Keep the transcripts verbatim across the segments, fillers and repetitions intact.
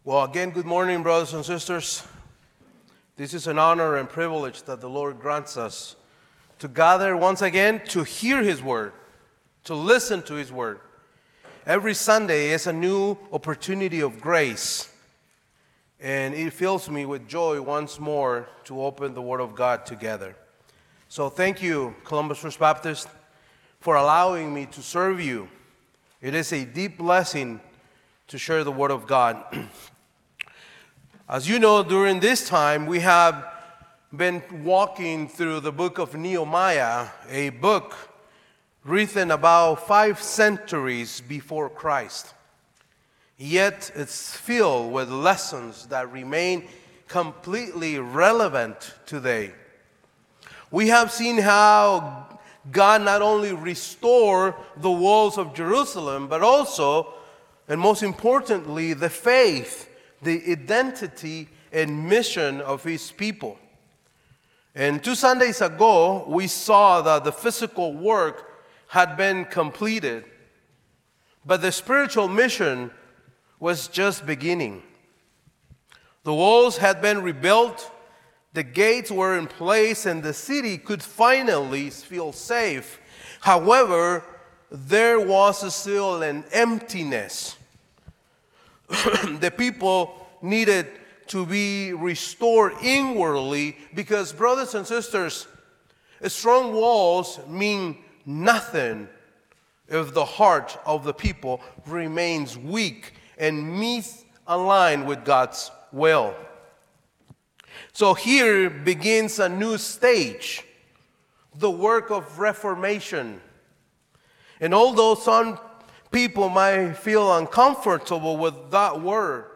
Well, again, good morning, brothers and sisters. This is an honor and privilege that the Lord grants us to gather once again to hear His Word, to listen to His Word. Every Sunday is a new opportunity of grace, and it fills me with joy once more to open the Word of God together. So thank you, Columbus First Baptist, for allowing me to serve you. It is a deep blessing to share the Word of God. As you know, during this time, we have been walking through the book of Nehemiah, a book written about five centuries before Christ. Yet it's filled with lessons that remain completely relevant today. We have seen how God not only restored the walls of Jerusalem, but also, and most importantly, the faith, the identity and mission of His people. And two Sundays ago, we saw that the physical work had been completed, but the spiritual mission was just beginning. The walls had been rebuilt, the gates were in place, and the city could finally feel safe. However, there was still an emptiness. The people needed to be restored inwardly because, brothers and sisters, strong walls mean nothing if the heart of the people remains weak and misaligned with God's will. So here begins a new stage, the work of reformation. And although some people might feel uncomfortable with that word,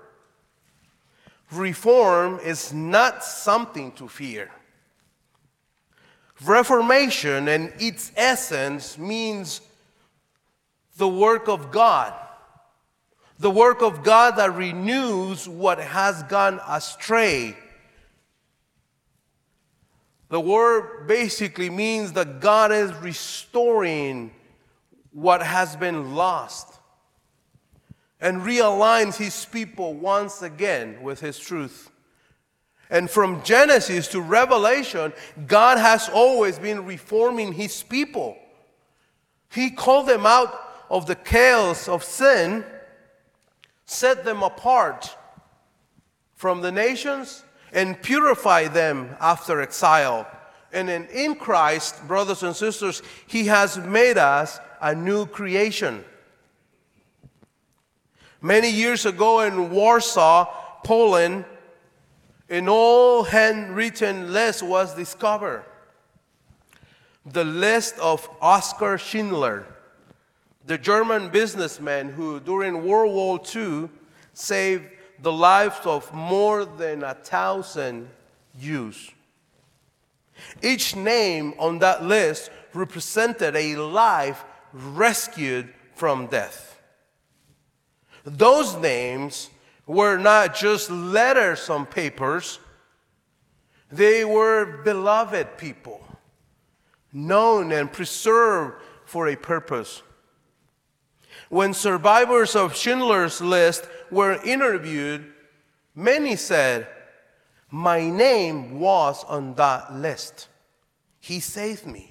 reform is not something to fear. Reformation in its essence means the work of God. The work of God that renews what has gone astray. The word basically means that God is restoring what has been lost and realigns His people once again with His truth. And from Genesis to Revelation, God has always been reforming His people. He called them out of the chaos of sin, set them apart from the nations, and purified them after exile. And in, in Christ, brothers and sisters, He has made us a new creation. Many years ago in Warsaw, Poland, an old handwritten list was discovered. The list of Oskar Schindler, the German businessman who during World War Two saved the lives of more than a thousand Jews. Each name on that list represented a life rescued from death. Those names were not just letters on papers. They were beloved people, known and preserved for a purpose. When survivors of Schindler's List were interviewed, many said, "My name was on that list. He saved me."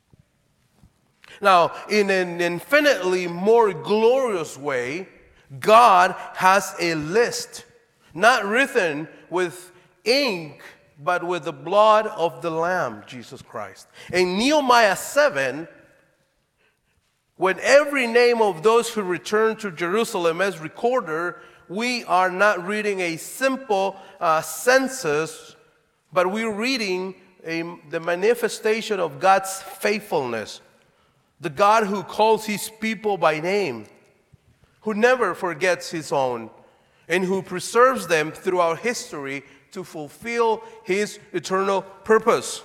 Now, in an infinitely more glorious way, God has a list, not written with ink, but with the blood of the Lamb, Jesus Christ. In Nehemiah seven, when every name of those who return to Jerusalem is recorded, we are not reading a simple uh, census, but we're reading a, the manifestation of God's faithfulness. The God who calls His people by name, who never forgets His own, and who preserves them throughout history to fulfill His eternal purpose.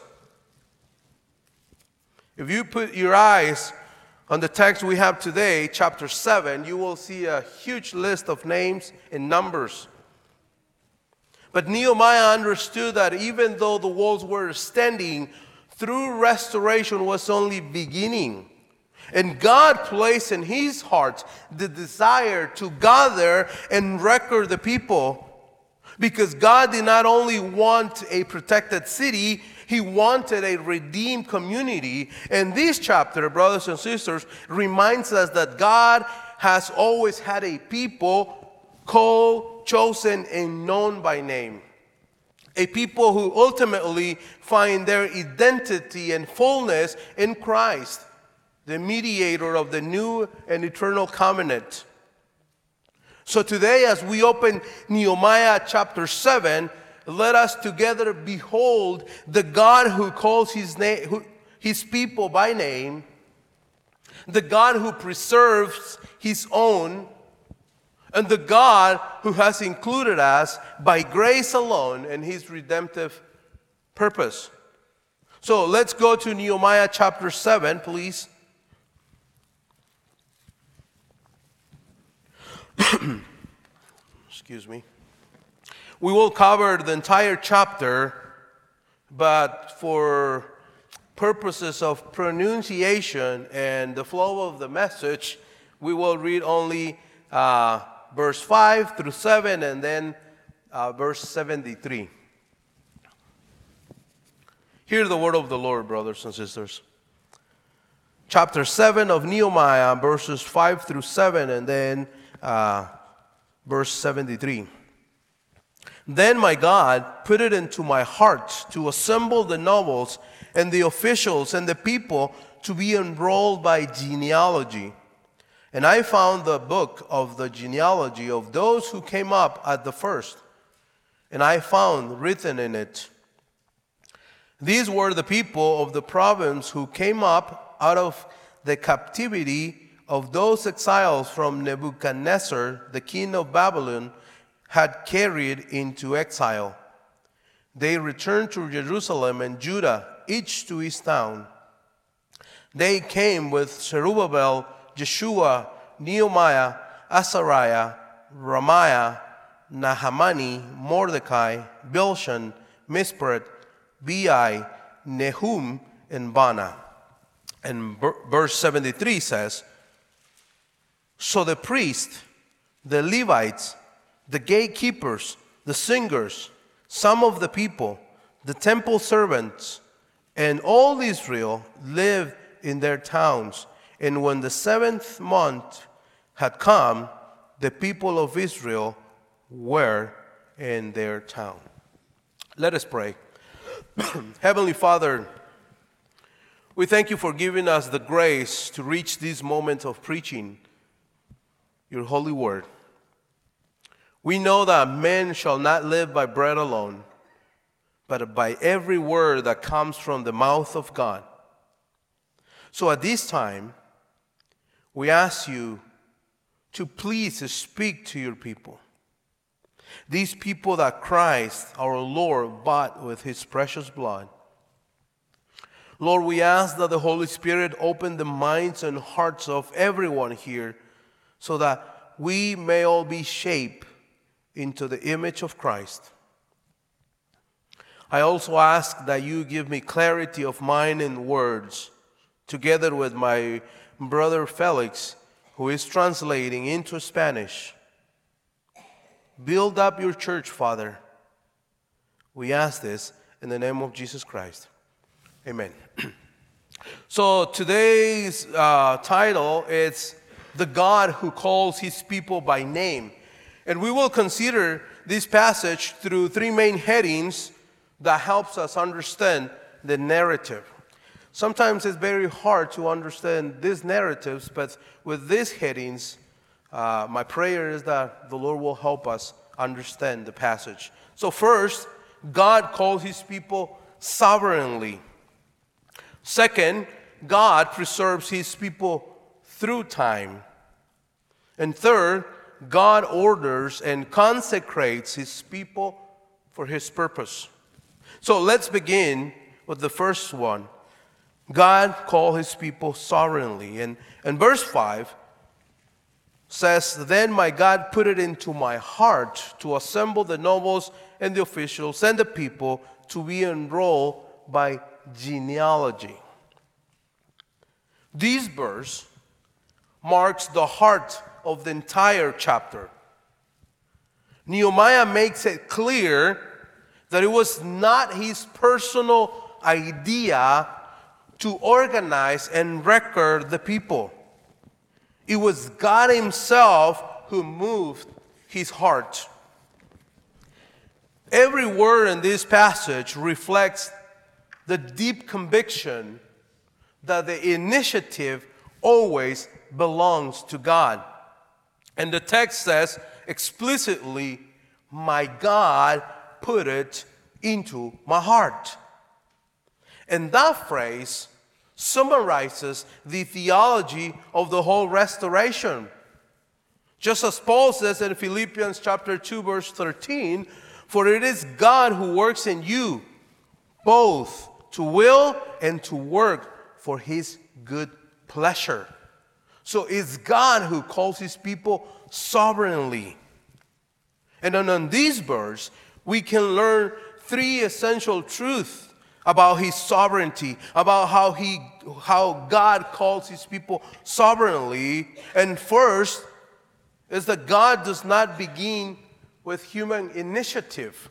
If you put your eyes on the text we have today, chapter seven, you will see a huge list of names and numbers. But Nehemiah understood that even though the walls were standing, true restoration was only beginning. And God placed in his heart the desire to gather and record the people. Because God did not only want a protected city, he wanted a redeemed community. And this chapter, brothers and sisters, reminds us that God has always had a people called, chosen, and known by name. A people who ultimately find their identity and fullness in Christ, the mediator of the new and eternal covenant. So today, as we open Nehemiah chapter seven, let us together behold the God who calls his name, who, his people by name, the God who preserves his own, and the God who has included us by grace alone in his redemptive purpose. So let's go to Nehemiah chapter seven, please. Excuse me. We will cover the entire chapter, but for purposes of pronunciation and the flow of the message, we will read only uh, verse five through seven and then uh, verse seventy-three. Hear the word of the Lord, brothers and sisters. Chapter seven of Nehemiah, verses five through seven, and then uh, verse seventy-three. Then my God put it into my heart to assemble the nobles and the officials and the people to be enrolled by genealogy. And I found the book of the genealogy of those who came up at the first, and I found written in it, these were the people of the province who came up out of the captivity of those exiles from Nebuchadnezzar, the king of Babylon, had carried into exile. They returned to Jerusalem and Judah, each to his town. They came with Zerubbabel, Jeshua, Nehemiah, Azariah, Ramiah, Nahamani, Mordecai, Bilshan, Misperet, Bai, Nehum, and Bana. And verse seventy-three says, so the priests, the Levites, the gatekeepers, the singers, some of the people, the temple servants, and all Israel lived in their towns. And when the seventh month had come, the people of Israel were in their town. Let us pray. Heavenly Father, we thank you for giving us the grace to reach this moment of preaching your holy word. We know that men shall not live by bread alone, but by every word that comes from the mouth of God. So at this time, we ask you to please speak to your people. These people that Christ, our Lord, bought with his precious blood. Lord, we ask that the Holy Spirit open the minds and hearts of everyone here so that we may all be shaped into the image of Christ. I also ask that you give me clarity of mind and words, together with my brother Felix, who is translating into Spanish. Build up your church, Father. We ask this in the name of Jesus Christ. Amen. So today's uh, title is The God Who Calls His People by Name. And we will consider this passage through three main headings that helps us understand the narrative. Sometimes it's very hard to understand these narratives, but with these headings, uh, my prayer is that the Lord will help us understand the passage. So first, God calls his people sovereignly. Second, God preserves his people through time. And third, God orders and consecrates his people for his purpose. So let's begin with the first one. God called his people sovereignly. And, and verse five says, Then my God put it into my heart to assemble the nobles and the officials and the people to be enrolled by genealogy. This verse marks the heart of the entire chapter. Nehemiah makes it clear that it was not his personal idea to organize and record the people. It was God himself who moved his heart. Every word in this passage reflects the deep conviction that the initiative always belongs to God. And the text says explicitly, "My God put it into my heart." And that phrase summarizes the theology of the whole restoration. Just as Paul says in Philippians chapter two, verse thirteen, "For it is God who works in you, both to will and to work for his good pleasure." So it's God who calls his people sovereignly. And then on this verse, we can learn three essential truths about his sovereignty, about how he, how God calls his people sovereignly. And first is that God does not begin with human initiative.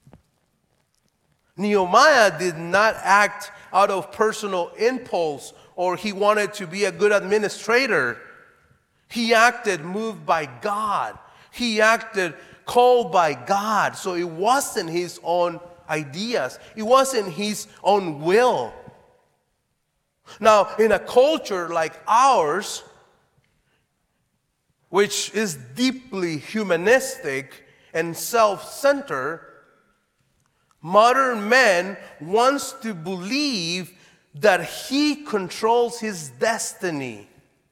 Nehemiah did not act out of personal impulse or he wanted to be a good administrator. He acted moved by God. He acted called by God. So it wasn't his own ideas. It wasn't his own will. Now, in a culture like ours, which is deeply humanistic and self-centered, modern man wants to believe that he controls his destiny.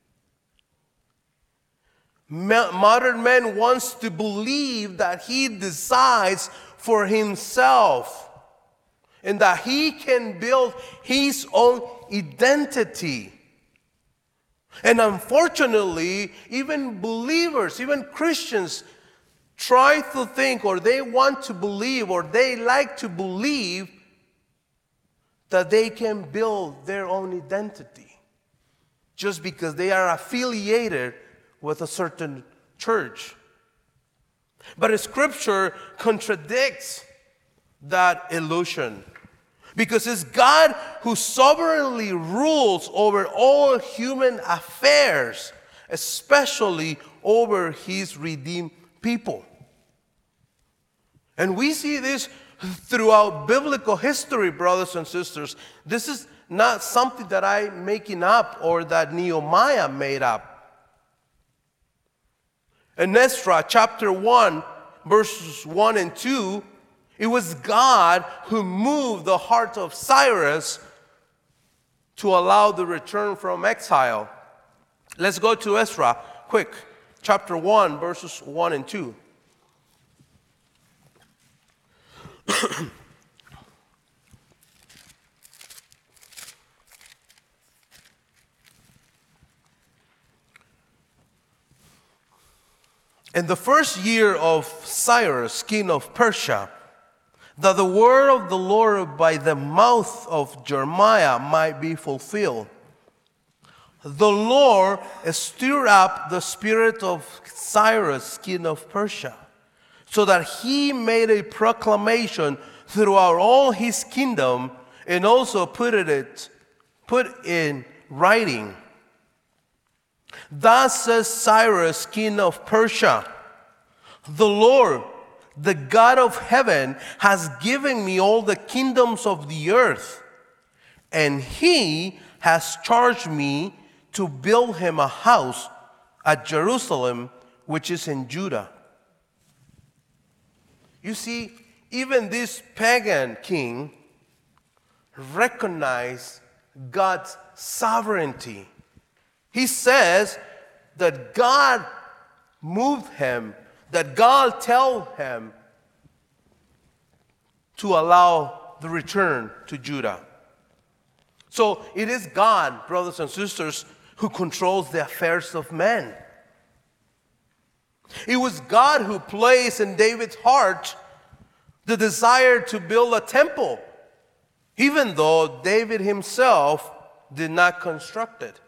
Modern man wants to believe that he decides for himself and that he can build his own identity. And unfortunately, even believers, even Christians, try to think, or they want to believe, or they like to believe that they can build their own identity just because they are affiliated with a certain church. But Scripture contradicts that illusion, because it's God who sovereignly rules over all human affairs, especially over his redeemed people. And we see this throughout biblical history, brothers and sisters. This is not something that I'm making up or that Nehemiah made up. In Ezra chapter one, verses one and two, it was God who moved the heart of Cyrus to allow the return from exile. Let's go to Ezra, quick. Chapter one, verses one and two. In the first year of Cyrus, king of Persia, that the word of the Lord by the mouth of Jeremiah might be fulfilled, the Lord stirred up the spirit of Cyrus, king of Persia, so that he made a proclamation throughout all his kingdom, and also put it put in writing. Thus says Cyrus, king of Persia, the Lord, the God of heaven, has given me all the kingdoms of the earth, and he has charged me to build him a house at Jerusalem, which is in Judah. You see, even this pagan king recognized God's sovereignty. He says that God moved him, that God told him to allow the return to Judah. So it is God, brothers and sisters, who controls the affairs of men. It was God who placed in David's heart the desire to build a temple, even though David himself did not construct it.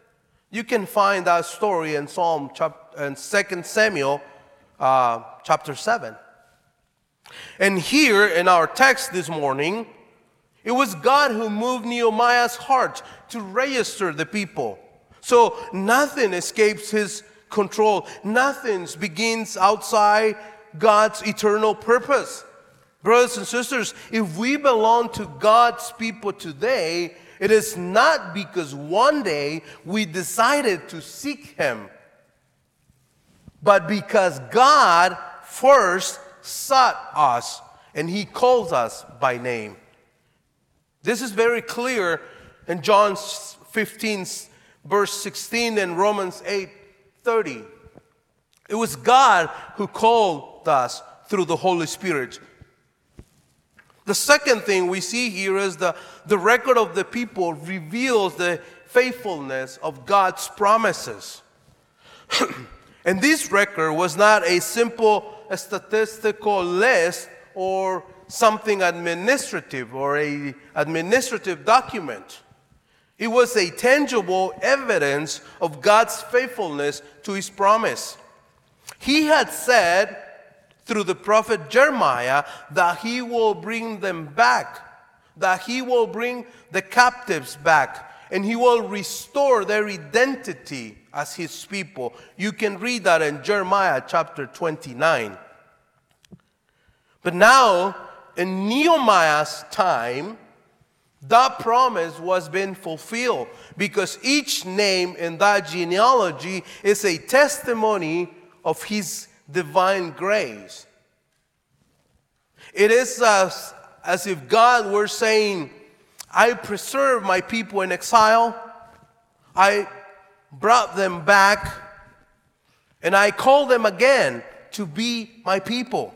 You can find that story in Psalm chapter and Second Samuel uh, chapter seven. And here in our text this morning, it was God who moved Nehemiah's heart to register the people. So nothing escapes his control. Nothing begins outside God's eternal purpose. Brothers and sisters, if we belong to God's people today, it is not because one day we decided to seek Him, but because God first sought us and He calls us by name. This is very clear in John fifteen, verse sixteen, and Romans eight thirty. It was God who called us through the Holy Spirit. The second thing we see here is the, the record of the people reveals the faithfulness of God's promises. And this record was not a simple statistical list or something administrative or a administrative document. It was a tangible evidence of God's faithfulness to His promise. He had said through the prophet Jeremiah that He will bring them back, that He will bring the captives back, and He will restore their identity as His people. You can read that in Jeremiah chapter twenty-nine. But now, in Nehemiah's time, that promise was being fulfilled because each name in that genealogy is a testimony of His divine grace. It is as, as if God were saying, I preserved my people in exile, I brought them back, and I called them again to be my people.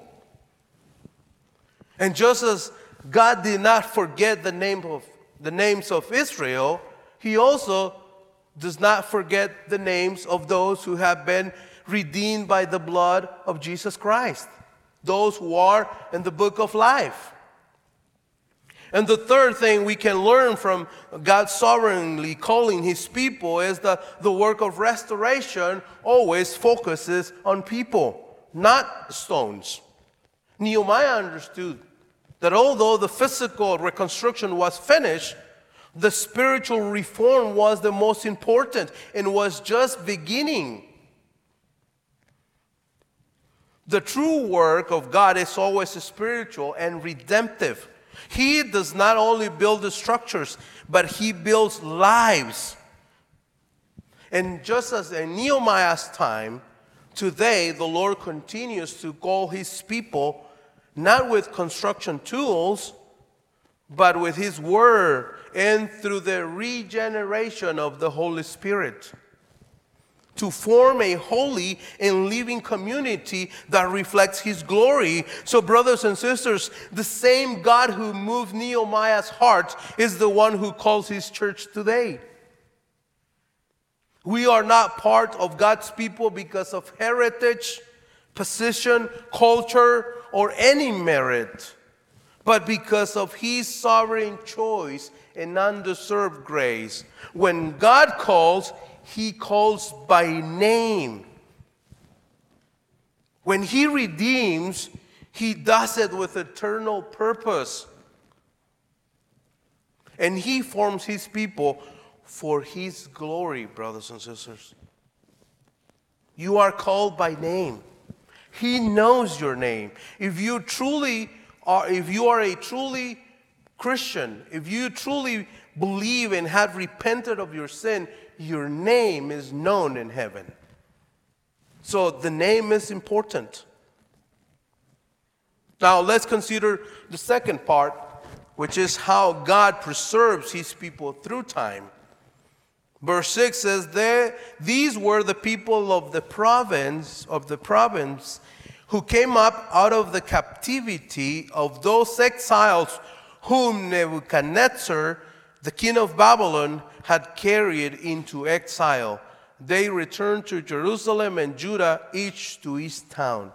And just as God did not forget the name of the names of Israel, He also does not forget the names of those who have been redeemed by the blood of Jesus Christ, those who are in the book of life. And the third thing we can learn from God sovereignly calling His people is that the work of restoration always focuses on people, not stones. Nehemiah understood that although the physical reconstruction was finished, the spiritual reform was the most important and was just beginning. The true work of God is always spiritual and redemptive. He does not only build the structures, but He builds lives. And just as in Nehemiah's time, today the Lord continues to call His people not with construction tools, but with His Word and through the regeneration of the Holy Spirit, to form a holy and living community that reflects His glory. So, brothers and sisters, the same God who moved Nehemiah's heart is the one who calls His church today. We are not part of God's people because of heritage, position, culture, or any merit, but because of His sovereign choice and undeserved grace. When God calls, He calls by name. When He redeems, He does it with eternal purpose. And He forms His people for His glory, brothers and sisters. You are called by name. He knows your name. If you truly are, if you are a truly Christian, if you truly believe and have repented of your sin, your name is known in heaven. So the name is important. Now let's consider the second part, which is how God preserves His people through time. Verse six says, there, these were the people of the province, of the province who came up out of the captivity of those exiles whom Nebuchadnezzar, the king of Babylon, had carried into exile. They returned to Jerusalem and Judah, each to his town.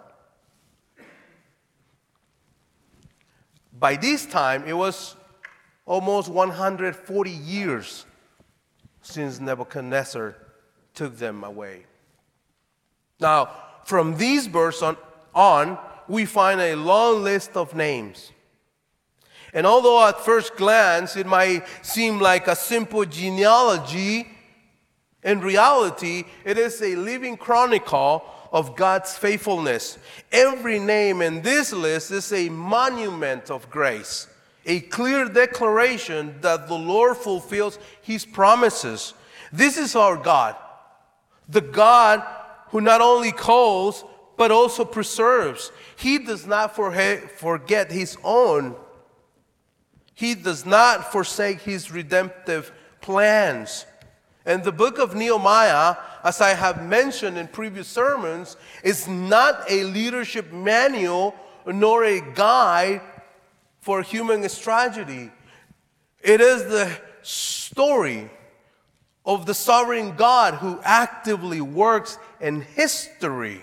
By this time, it was almost one hundred forty years since Nebuchadnezzar took them away. Now, from these verses on, on, we find a long list of names. And although at first glance it might seem like a simple genealogy, in reality, it is a living chronicle of God's faithfulness. Every name in this list is a monument of grace, a clear declaration that the Lord fulfills His promises. This is our God, the God who not only calls, but also preserves. He does not forget His own. He does not forsake His redemptive plans. And the book of Nehemiah, as I have mentioned in previous sermons, is not a leadership manual nor a guide for human strategy. It is the story of the sovereign God who actively works in history.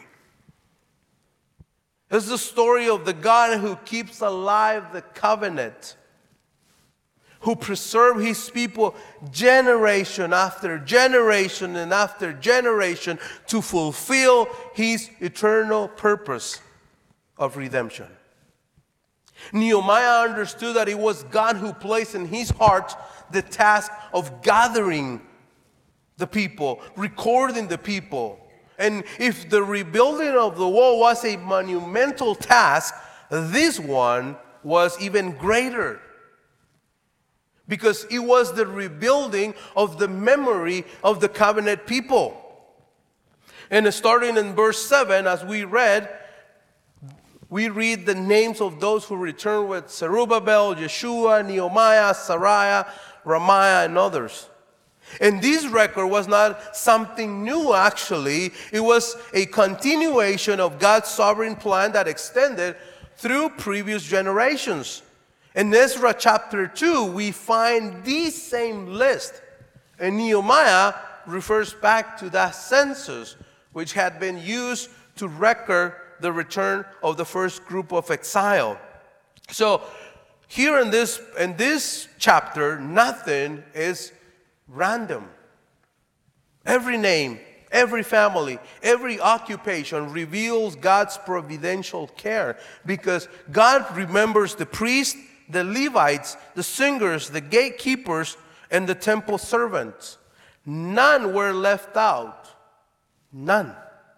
It's the story of the God who keeps alive the covenant, who preserves His people generation after generation and after generation to fulfill His eternal purpose of redemption. Nehemiah understood that it was God who placed in his heart the task of gathering the people, recording the people. And if the rebuilding of the wall was a monumental task, this one was even greater, because it was the rebuilding of the memory of the covenant people. And starting in verse seven, as we read, we read the names of those who returned with Zerubbabel, Yeshua, Nehemiah, Sariah, Ramiah, and others. And this record was not something new, actually. It was a continuation of God's sovereign plan that extended through previous generations. In Ezra chapter two, we find the same list. And Nehemiah refers back to that census, which had been used to record the return of the first group of exile. So here in this, in this chapter, nothing is random. Every name, every family, every occupation reveals God's providential care, because God remembers the priests, the Levites, the singers, the gatekeepers, and the temple servants. None were left out. None.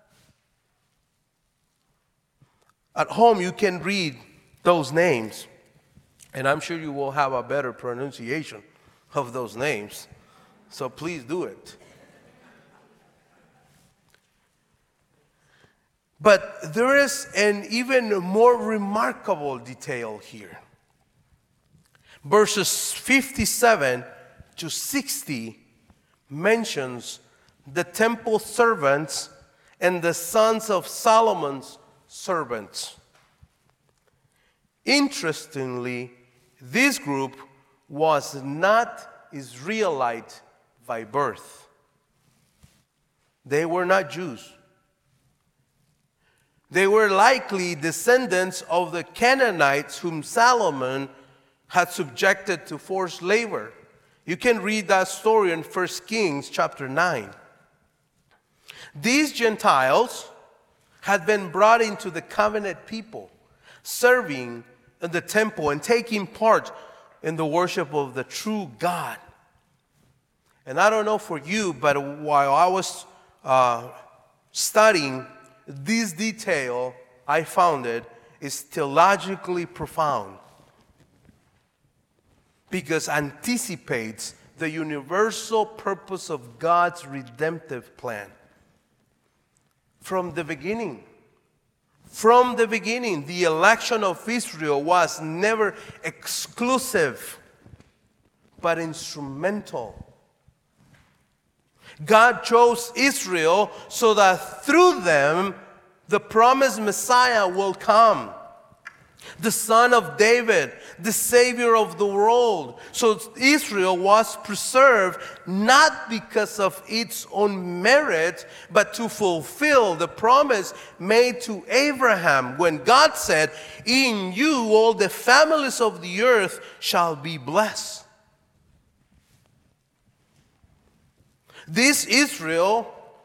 At home, you can read those names, and I'm sure you will have a better pronunciation of those names. So please do it. But there is an even more remarkable detail here. Verses fifty-seven to sixty mentions the temple servants and the sons of Solomon's servants. Interestingly, this group was not Israelite by birth. They were not Jews. They were likely descendants of the Canaanites whom Solomon had subjected to forced labor. You can read that story in First Kings chapter nine. These Gentiles had been brought into the covenant people, serving in the temple and taking part in the worship of the true God. And I don't know for you, but while I was uh, studying this detail, I found it is theologically profound, because it anticipates the universal purpose of God's redemptive plan. From the beginning, from the beginning, the election of Israel was never exclusive, but instrumental. God chose Israel so that through them, the promised Messiah will come. The Son of David, the Savior of the world. So Israel was preserved not because of its own merit, but to fulfill the promise made to Abraham when God said, "In you all the families of the earth shall be blessed." This Israel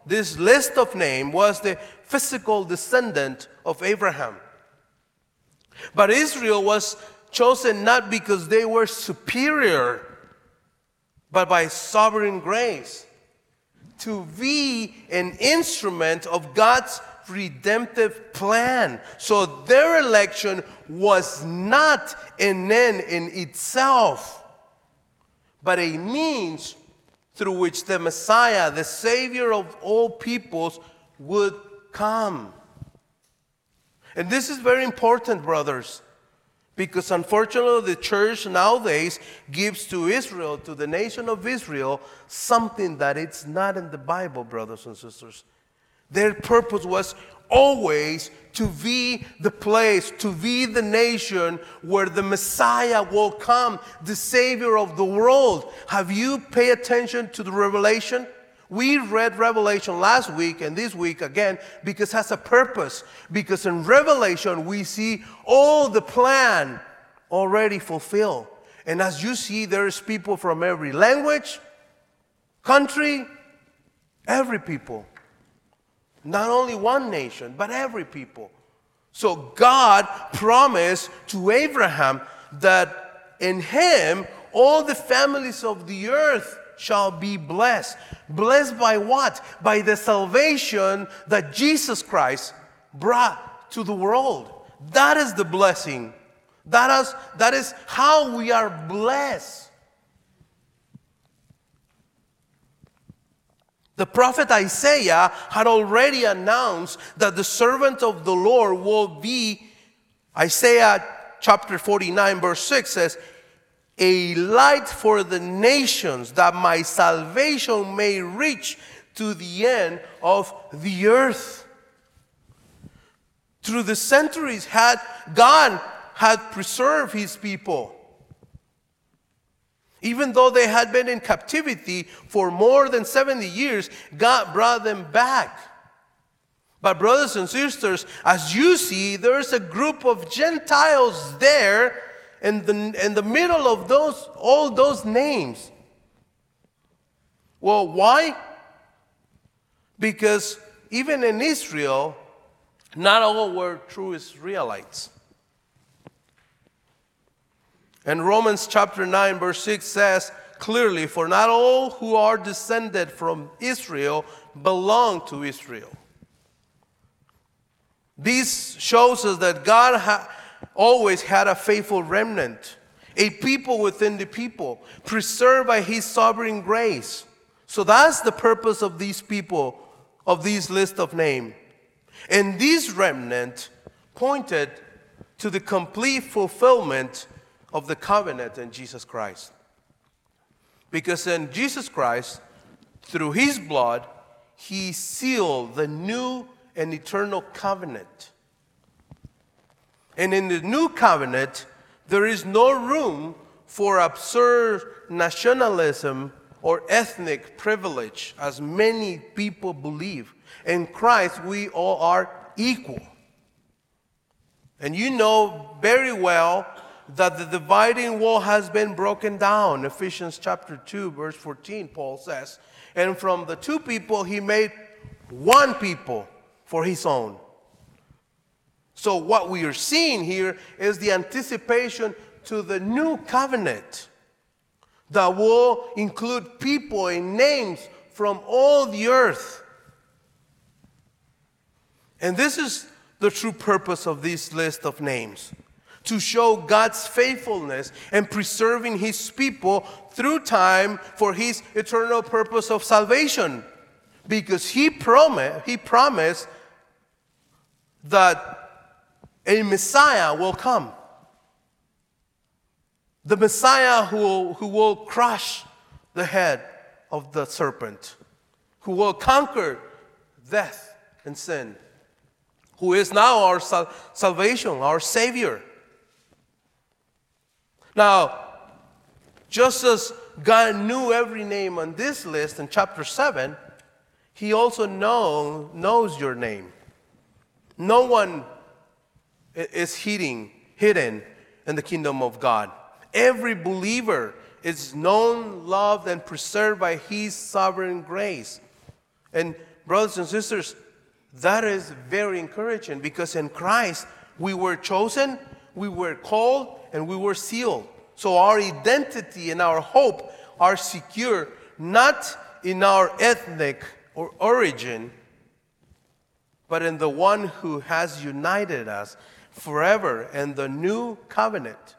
this list of names was the physical descendant of Abraham. But Israel was chosen not because they were superior, but by sovereign grace, to be an instrument of God's redemptive plan. So their election was not an end in itself, but a means through which the Messiah, the Savior of all peoples, would come. And this is very important, brothers, because unfortunately the church nowadays gives to Israel, to the nation of Israel, something that it's not in the Bible, brothers and sisters. Their purpose was always to be the place, to be the nation where the Messiah will come, the Savior of the world. Have you paid attention to the Revelation? We read Revelation last week and this week again because it has a purpose. Because in Revelation we see all the plan already fulfilled. And as you see, there's people from every language, country, every people. Not only one nation, but every people. So God promised to Abraham that in him all the families of the earth shall be blessed. Blessed by what? By the salvation that Jesus Christ brought to the world. That is the blessing. That is, that is how we are blessed. The prophet Isaiah had already announced that the servant of the Lord will be, Isaiah chapter forty-nine verse six says, a light for the nations, that my salvation may reach to the end of the earth. Through the centuries, had God had preserved his people. Even though they had been in captivity for more than seventy years, God brought them back. But brothers and sisters, as you see, there's a group of Gentiles there in the, in the middle of those all those names. Well, why? Because even in Israel, not all were true Israelites. And Romans chapter nine verse six says clearly, for not all who are descended from Israel belong to Israel. This shows us that God ha- always had a faithful remnant, a people within the people, preserved by his sovereign grace. So that's the purpose of these people, of this list of names. And this remnant pointed to the complete fulfillment of the covenant in Jesus Christ. Because in Jesus Christ, through his blood, he sealed the new and eternal covenant. And in the new covenant, there is no room for absurd nationalism or ethnic privilege, as many people believe. In Christ, we all are equal. And you know very well that the dividing wall has been broken down. Ephesians chapter two, verse fourteen, Paul says, and from the two people he made one people for his own. So what we are seeing here is the anticipation to the new covenant that will include people and names from all the earth. And this is the true purpose of this list of names, to show God's faithfulness and preserving his people through time for his eternal purpose of salvation. Because he promised, he promised that a Messiah will come. The Messiah who will, who will crush the head of the serpent, who will conquer death and sin, who is now our sal- salvation, our Savior. Now, just as God knew every name on this list in chapter seven, he also know, knows your name. No one is hidden, hidden in the kingdom of God. Every believer is known, loved, and preserved by his sovereign grace. And brothers and sisters, that is very encouraging because in Christ we were chosen, we were called, and we were sealed. So our identity and our hope are secure not in our ethnic or origin, but in the one who has united us forever in the new covenant.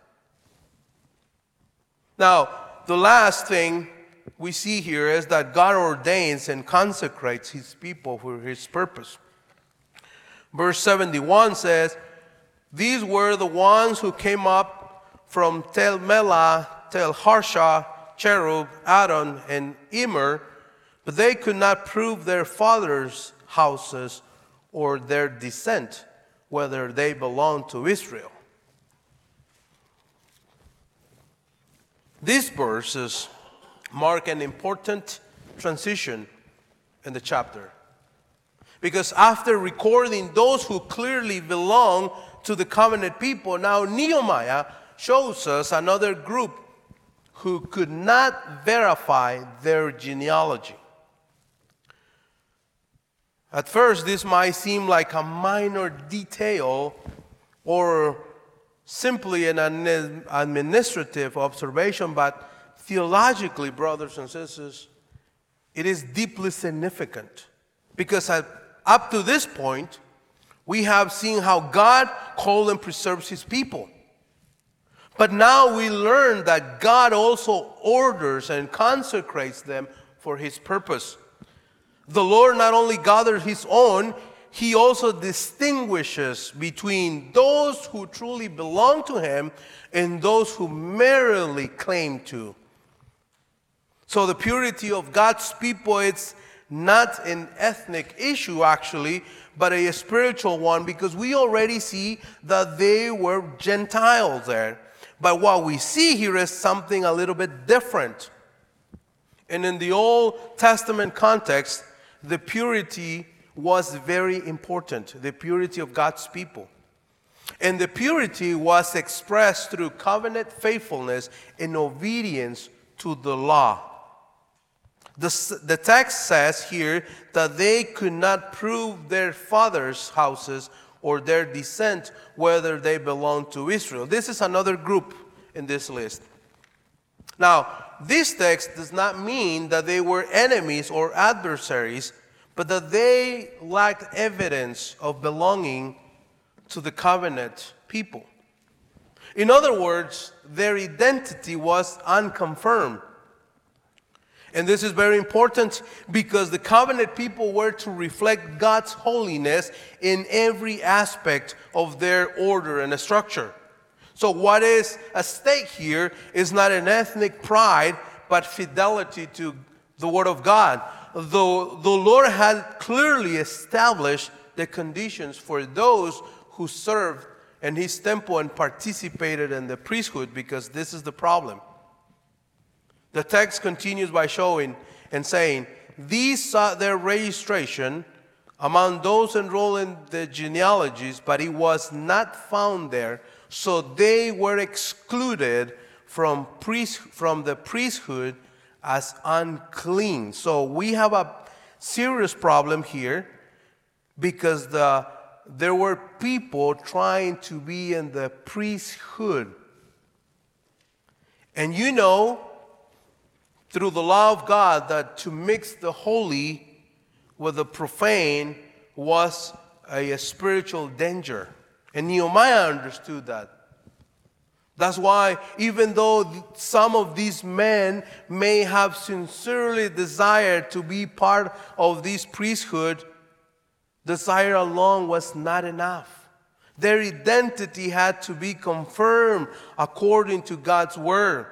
Now, the last thing we see here is that God ordains and consecrates his people for his purpose. Verse seventy-one says, these were the ones who came up from Tel Melah, Tel Harsha, Cherub, Adon, and Immer, but they could not prove their fathers' houses or their descent, whether they belonged to Israel. These verses mark an important transition in the chapter. Because after recording those who clearly belong to the covenant people, now Nehemiah shows us another group who could not verify their genealogy. At first, this might seem like a minor detail or simply an administrative observation, but theologically, brothers and sisters, it is deeply significant. Because up to this point, we have seen how God called and preserves his people. But now we learn that God also orders and consecrates them for his purpose. The Lord not only gathers his own, he also distinguishes between those who truly belong to him and those who merely claim to. So the purity of God's people, it's not an ethnic issue actually, but a spiritual one, because we already see that they were Gentiles there. But what we see here is something a little bit different. And in the Old Testament context, the purity was very important, the purity of God's people. And the purity was expressed through covenant faithfulness and obedience to the law. The, the text says here that they could not prove their fathers' houses or their descent, whether they belonged to Israel. This is another group in this list. Now, this text does not mean that they were enemies or adversaries, but that they lacked evidence of belonging to the covenant people. In other words, their identity was unconfirmed. And this is very important because the covenant people were to reflect God's holiness in every aspect of their order and structure. So what is at stake here is not an ethnic pride, but fidelity to the Word of God. Though the Lord had clearly established the conditions for those who served in his temple and participated in the priesthood, because this is the problem. The text continues by showing and saying, these sought their registration among those enrolled in the genealogies, but it was not found there, so they were excluded from priest, from the priesthood as unclean. So we have a serious problem here because the, there were people trying to be in the priesthood. And you know, through the law of God, that to mix the holy with the profane was a, a spiritual danger. And Nehemiah understood that. That's why even though some of these men may have sincerely desired to be part of this priesthood, desire alone was not enough. Their identity had to be confirmed according to God's word.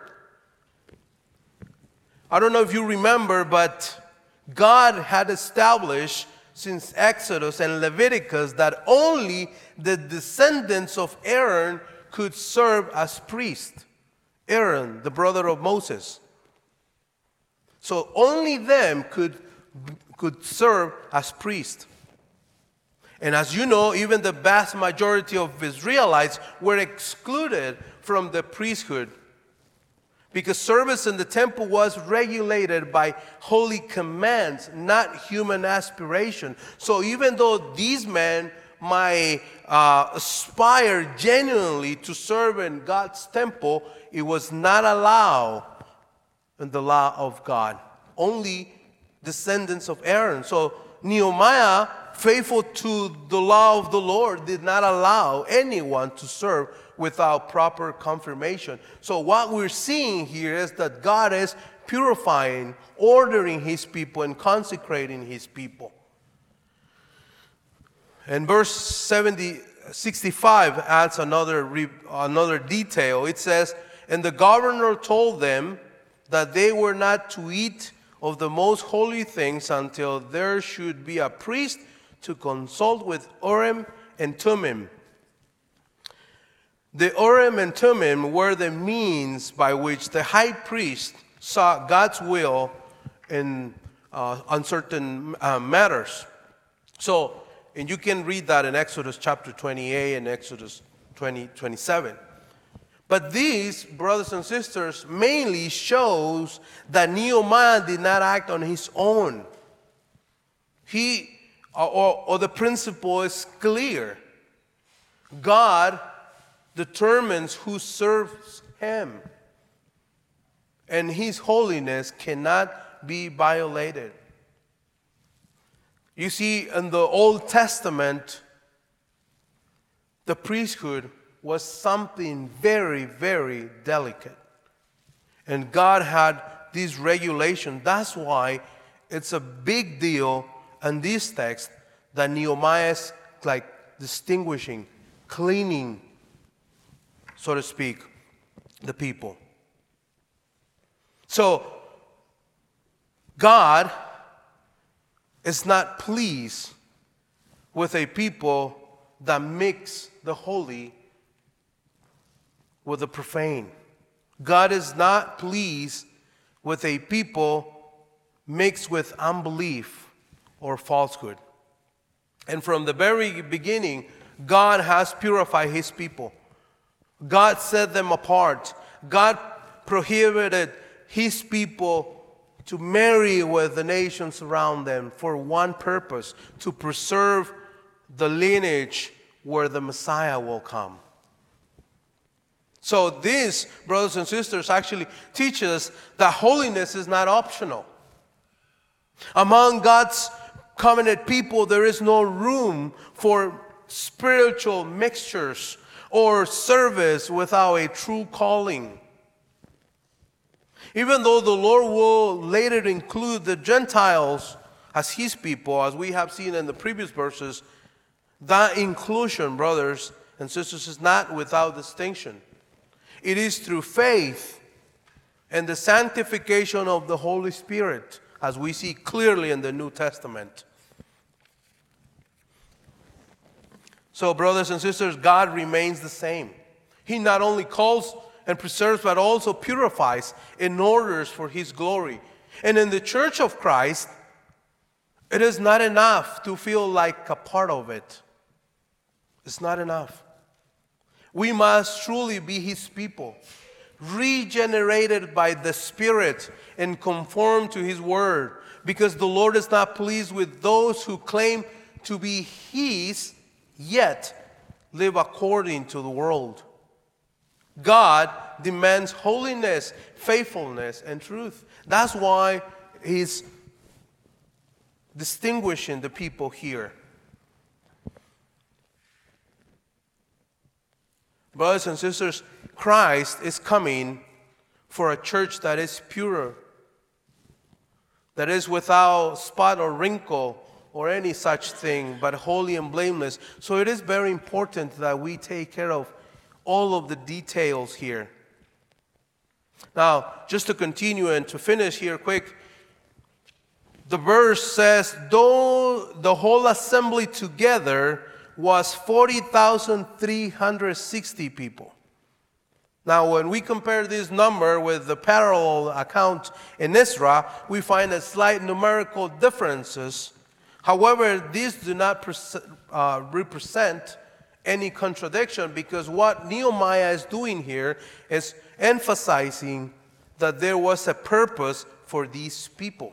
I don't know if you remember, but God had established since Exodus and Leviticus that only the descendants of Aaron could serve as priests. Aaron, the brother of Moses. So only them could, could serve as priests. And as you know, even the vast majority of Israelites were excluded from the priesthood. because service in the temple was regulated by holy commands, not human aspiration. So even though these men might uh, aspire genuinely to serve in God's temple, it was not allowed in the law of God. Only descendants of Aaron. So Nehemiah, faithful to the law of the Lord, did not allow anyone to serve without proper confirmation. So what we're seeing here is that God is purifying, ordering his people, and consecrating his people. And verse seventy, sixty-five adds another, another detail. It says, "And the governor told them that they were not to eat of the most holy things until there should be a priest to consult with Urim and Thummim." The Urim and Thummim were the means by which the high priest saw God's will in uh, uncertain uh, matters. So, and you can read that in Exodus chapter twenty-eight and Exodus twenty, twenty-seven. But these, brothers and sisters, mainly shows that Nehemiah did not act on his own. He, or, or the principle is clear. God determines who serves him, and his holiness cannot be violated. You see, in the Old Testament, the priesthood was something very, very delicate. And God had these regulations. That's why it's a big deal in this text that Nehemiah is like distinguishing, cleaning, so to speak, the people. So, God is not pleased with a people that mix the holy with the profane. God is not pleased with a people mixed with unbelief or falsehood. And from the very beginning, God has purified his people. God set them apart. God prohibited his people to marry with the nations around them for one purpose, to preserve the lineage where the Messiah will come. So this, brothers and sisters, actually teaches us that holiness is not optional. Among God's covenant people, there is no room for spiritual mixtures or service without a true calling. Even though the Lord will later include the Gentiles as his people, as we have seen in the previous verses, that inclusion, brothers and sisters, is not without distinction. It is through faith and the sanctification of the Holy Spirit, as we see clearly in the New Testament. So, brothers and sisters, God remains the same. He not only calls and preserves, but also purifies in orders for his glory. And in the church of Christ, it is not enough to feel like a part of it. It's not enough. We must truly be his people, regenerated by the Spirit and conformed to his word, because the Lord is not pleased with those who claim to be his, yet live according to the world. God demands holiness, faithfulness, and truth. That's why he's distinguishing the people here. Brothers and sisters, Christ is coming for a church that is pure, that is without spot or wrinkle or any such thing, but holy and blameless. So it is very important that we take care of all of the details here. Now, just to continue and to finish here quick, the verse says, though the whole assembly together was forty thousand three hundred sixty people. Now, when we compare this number with the parallel account in Ezra, we find a slight numerical differences. However, these do not uh, represent any contradiction, because what Nehemiah is doing here is emphasizing that there was a purpose for these people.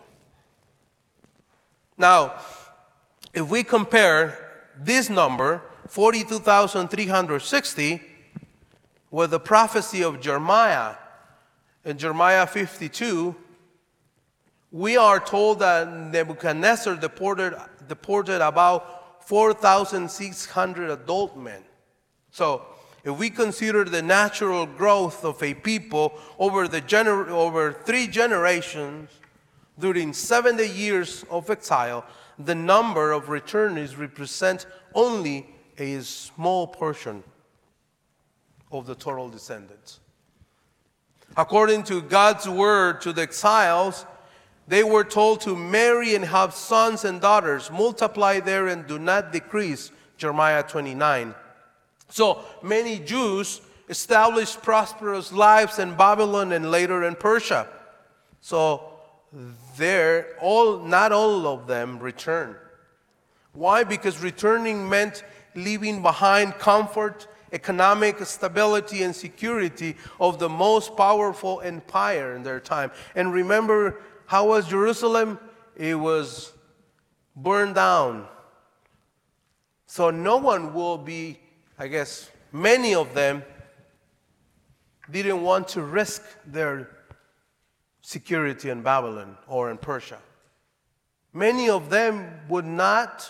Now, if we compare this number, forty-two thousand three hundred sixty, with the prophecy of Jeremiah, in Jeremiah fifty-two, we are told that Nebuchadnezzar deported, deported about four thousand six hundred adult men. So, if we consider the natural growth of a people over, the gener- over three generations during seventy years of exile, the number of returnees represent only a small portion of the total descendants. According to God's word to the exiles, they were told to marry and have sons and daughters, multiply there and do not decrease, Jeremiah twenty-nine. So many Jews established prosperous lives in Babylon and later in Persia. So there, all, not all of them returned. Why? Because returning meant leaving behind comfort, economic stability, and security of the most powerful empire in their time. And remember, how was Jerusalem? It was burned down. So no one will be, I guess, many of them didn't want to risk their security in Babylon or in Persia. Many of them would not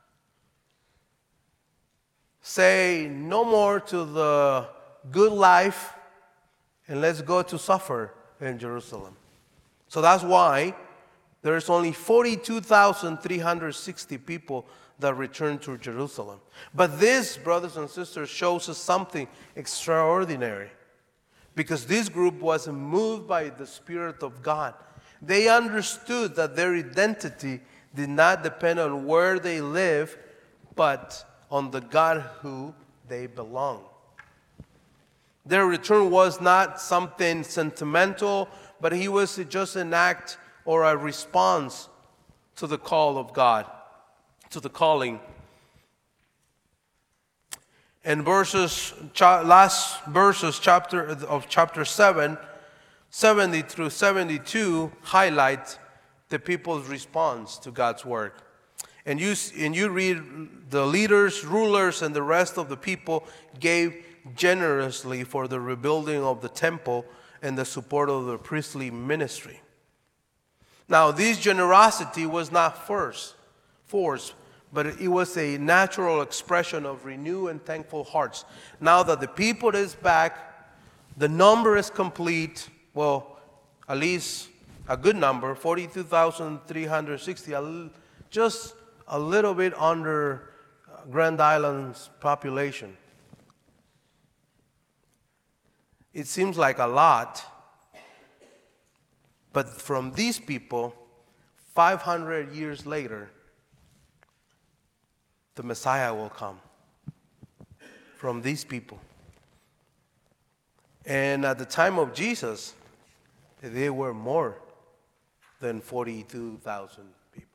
say no more to the good life and let's go to suffer in Jerusalem. So that's why there's only forty-two thousand three hundred sixty people that returned to Jerusalem. But this, brothers and sisters, shows us something extraordinary, because this group was moved by the Spirit of God. They understood that their identity did not depend on where they live, but on the God who they belong. Their return was not something sentimental, but he was just an act or a response to the call of God, to the calling. And verses, last verses chapter of chapter seven, seventy through seventy-two highlight the people's response to God's word. And you, and you read, the leaders, rulers, and the rest of the people gave generously for the rebuilding of the temple and the support of the priestly ministry. Now, this generosity was not first forced, but it was a natural expression of renewed and thankful hearts. Now that the people is back, the number is complete, well, at least a good number, forty-two thousand three hundred sixty, just a little bit under Grand Island's population. It seems like a lot, but from these people, five hundred years later, the Messiah will come from these people. And at the time of Jesus, there were more than forty-two thousand people.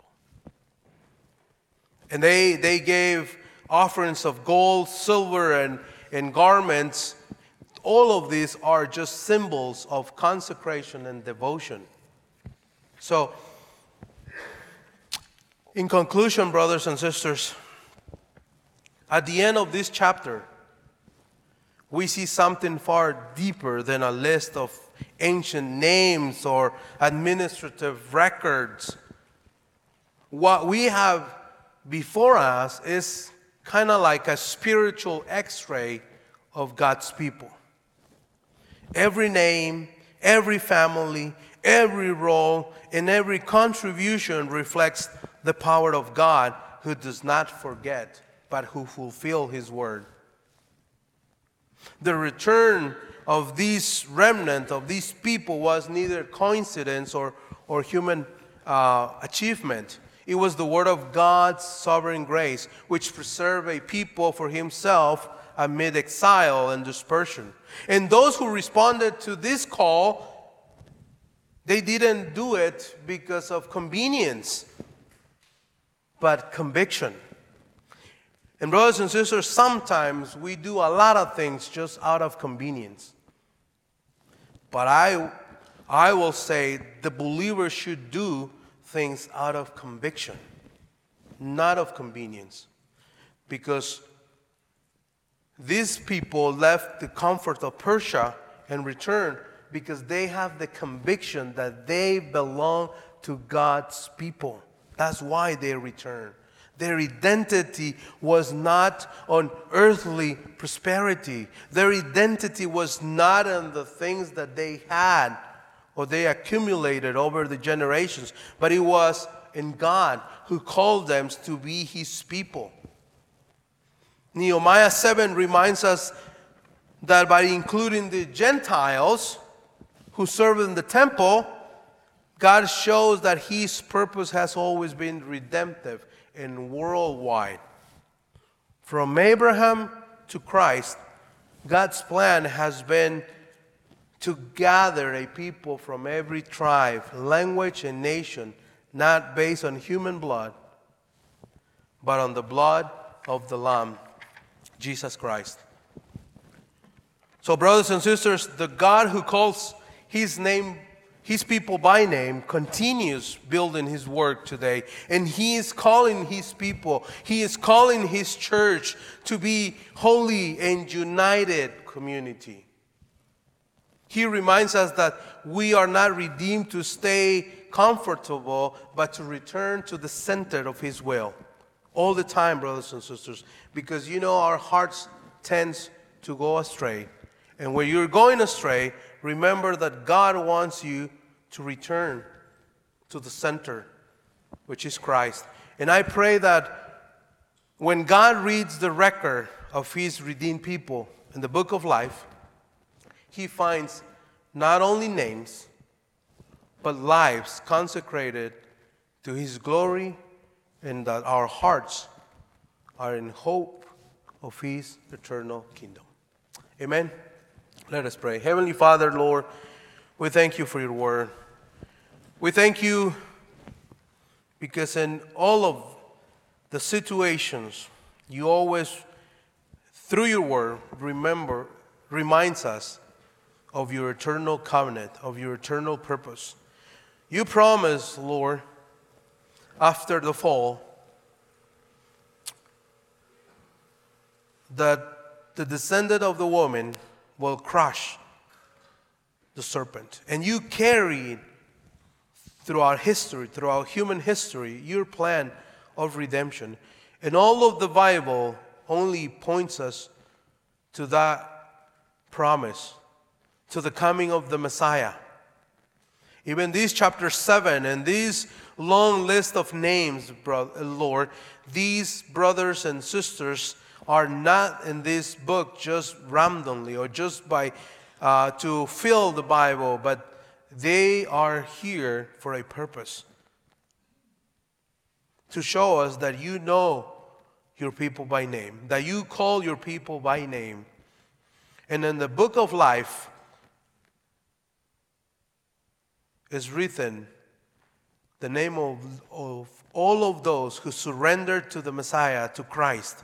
And they, they gave offerings of gold, silver, and, and garments. All of these are just symbols of consecration and devotion. So, in conclusion, brothers and sisters, at the end of this chapter, we see something far deeper than a list of ancient names or administrative records. What we have before us is kind of like a spiritual x-ray of God's people. Every name, every family, every role, and every contribution reflects the power of God, who does not forget, but who fulfill his word. The return of these remnant, of these people, was neither coincidence or, or human uh, achievement. It was the word of God's sovereign grace, which preserved a people for himself amid exile and dispersion. And those who responded to this call, they didn't do it because of convenience, but conviction. And brothers and sisters, sometimes we do a lot of things just out of convenience. But I, I will say the believer should do things out of conviction, not of convenience. Because these people left the comfort of Persia and returned because they have the conviction that they belong to God's people. That's why they returned. Their identity was not on earthly prosperity. Their identity was not on the things that they had or they accumulated over the generations, but it was in God who called them to be His people. Nehemiah seven reminds us that by including the Gentiles who serve in the temple, God shows that His purpose has always been redemptive and worldwide. From Abraham to Christ, God's plan has been to gather a people from every tribe, language, and nation, not based on human blood, but on the blood of the Lamb, Jesus Christ. So, brothers and sisters, the God who calls His name, His people by name, continues building His work today. And He is calling His people, He is calling His church to be holy and united community. He reminds us that we are not redeemed to stay comfortable, but to return to the center of His will. All the time, brothers and sisters, because you know our hearts tend to go astray. And when you're going astray, remember that God wants you to return to the center, which is Christ. And I pray that when God reads the record of His redeemed people in the book of life, He finds not only names, but lives consecrated to His glory, and that our hearts are in hope of His eternal kingdom. Amen. Let us pray. Heavenly Father, Lord, we thank You for Your word. We thank You because in all of the situations, You always, through Your word, remember, reminds us of Your eternal covenant, of Your eternal purpose. You promise, Lord, after the fall, that the descendant of the woman will crush the serpent. And You carried throughout history, throughout human history, Your plan of redemption. And all of the Bible only points us to that promise, to the coming of the Messiah. Even this chapter seven and this long list of names, Lord, these brothers and sisters are not in this book just randomly or just by uh, to fill the Bible, but they are here for a purpose. To show us that You know Your people by name, that You call Your people by name. And in the book of life is written the name of, of all of those who surrendered to the Messiah, to Christ,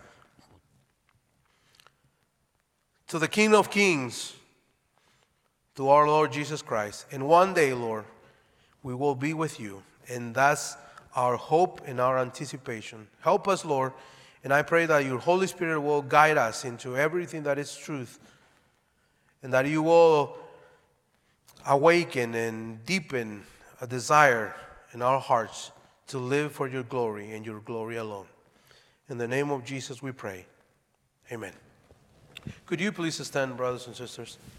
to the King of Kings, to our Lord Jesus Christ. And one day, Lord, we will be with You. And that's our hope and our anticipation. Help us, Lord, and I pray that Your Holy Spirit will guide us into everything that is truth, and that You will awaken and deepen a desire in our hearts to live for Your glory and Your glory alone. In the name of Jesus we pray. Amen. Could you please stand, brothers and sisters?